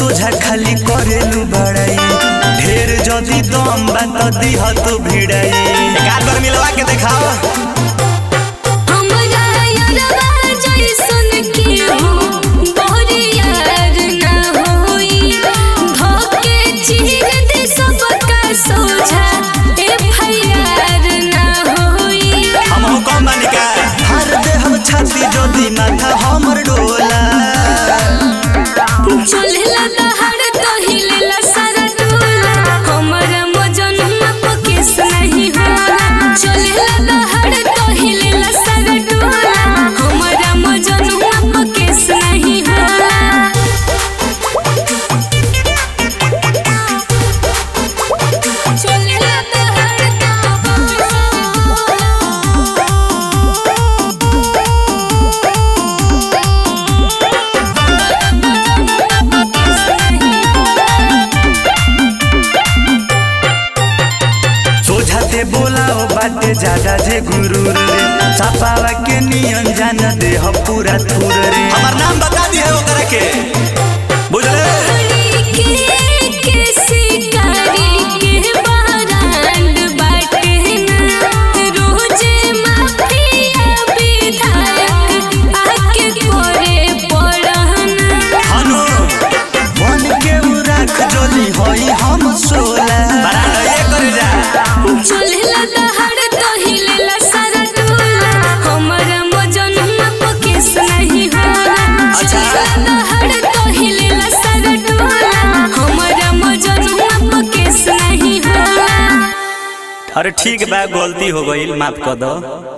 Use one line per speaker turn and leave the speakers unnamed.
सोझा खाली करेलू बड़ाई ढेर जदी दम बा त दिह तो भिड़ाई एक आध बार मिलवा के दिखाओ
हमरा यारवा जइसन के हो बोरी यार ना होई धोके चीर दे सबका सोझा एफआईआर ना होई
हम हो कम मालिका हर दे हम छाती जदी माथा हमर डोला
चलेला दहाड़ तो हिलेला सारा टोला हमरा मजनुआ पकेस नहीं होला चलेला दहाड़ तो हिलेला सारा टोला हमरा मजनुआ पकेस नहीं होला चलेला दहाड़
सोझाते बोलाओ बाटे ज्यादा जे गुरूर रे छापावा के नियन जान दे हम पूरा थूर रे हमार नाम बता दिए ओकरा के बुझले
के शिकारी के बहरांड बाटे ना रोजे माफिया विधायक आके करे पड़हना
हनो मन के राख जोली होई हम सोला बरांडा ये करे जा
चलेला दहाड़ तो हिलेला सारा टोला हमरा मजनुआ पकेस नहीं होला चलेला दहाड़ तो हिलेला सारा टोला हमरा मजनुआ पकेस नहीं होला
अरे ठीक बा गलती हो गई माफ कर दो।